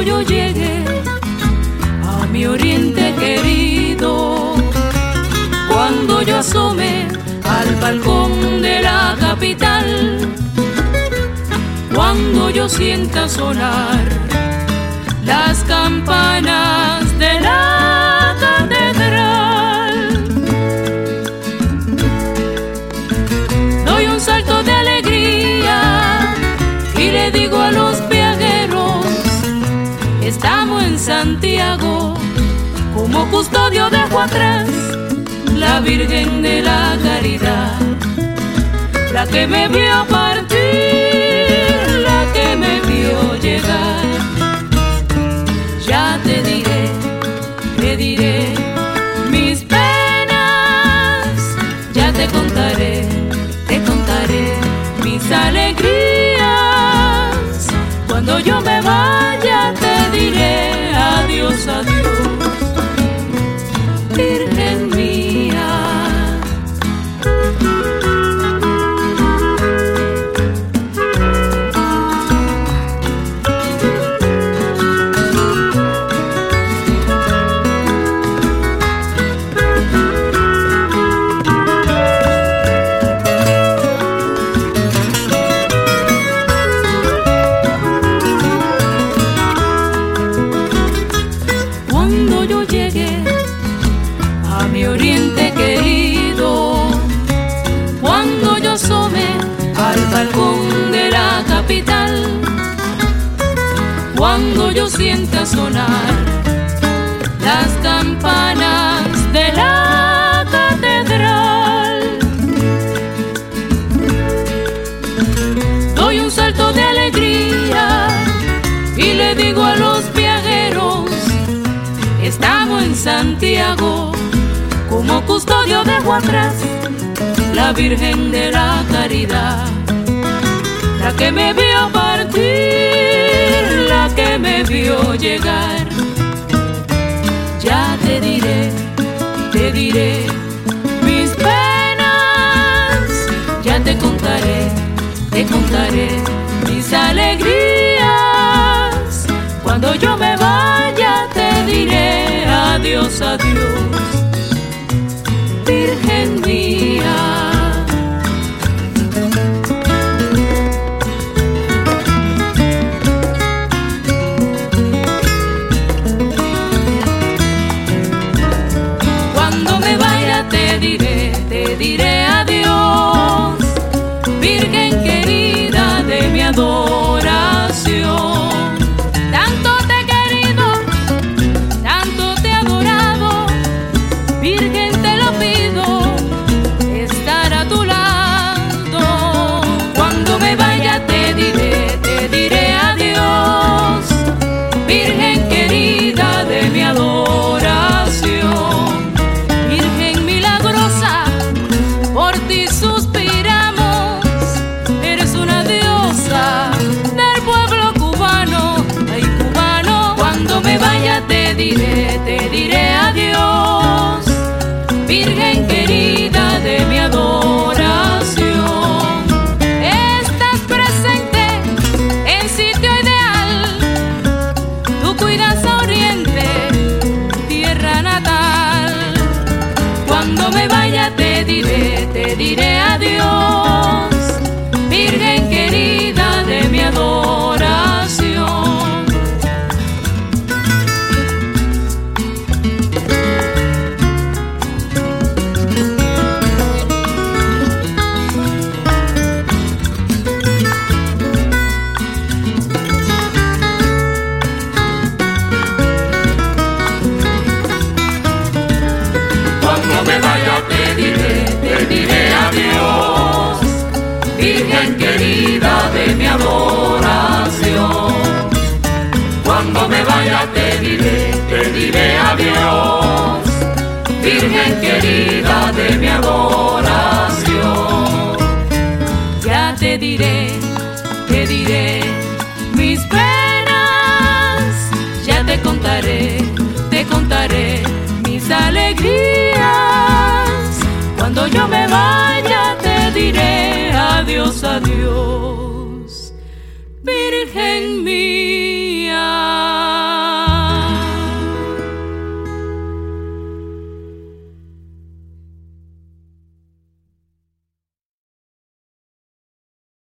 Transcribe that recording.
Cuando yo llegue a mi oriente querido, cuando yo asome al balcón de la capital, cuando yo sienta sonar las campanas de la catedral, doy un salto de alegría y le digo a los viajeros: estamos en Santiago. Como custodio dejo atrás la Virgen de la Caridad, la que me vio partir, la que me vio llegar. Ya te diré mis penas, ya te contaré mis alegrías. Cuando yo me vaya te diré adiós, adiós, Virgen mía. Cuando yo llegue a mi oriente querido, cuando yo asome al balcón de la capital, cuando yo sienta sonar las campanas de la catedral, doy un salto de alegría y le digo a los viajeros: estamos en Santiago. Como custodio dejo atrás la Virgen de la Caridad, la que me vio partir, la que me vio llegar. Ya te diré mis penas, ya te contaré mis alegrías. Cuando yo me vaya te diré adiós, adiós, Virgen mía. Cuando me vaya te diré adiós, Virgen querida de mi adoración. Tanto te he querido, tanto te he adorado, Virgen te lo pido, estar a tu lado. Cuando me vaya te diré adiós, Virgen querida de mi adoración. Virgen milagrosa, por ti suspiramos, eres una diosa del pueblo cubano. Ay, cubano, cuando me vaya te diré adiós, Virgen querida de mi adoración. Estás presente en sitio ideal, tú cuidas a Oriente, tierra natal. Cuando me vaya te diré adiós, Virgen querida de mi adoración. Cuando me vaya te diré adiós, Virgen querida de mi adoración. Cuando me vaya te diré adiós, Virgen querida de mi adoración. Ya te diré mis penas, ya te contaré mis alegrías. Cuando yo me vaya te diré adiós, adiós, Virgen mía.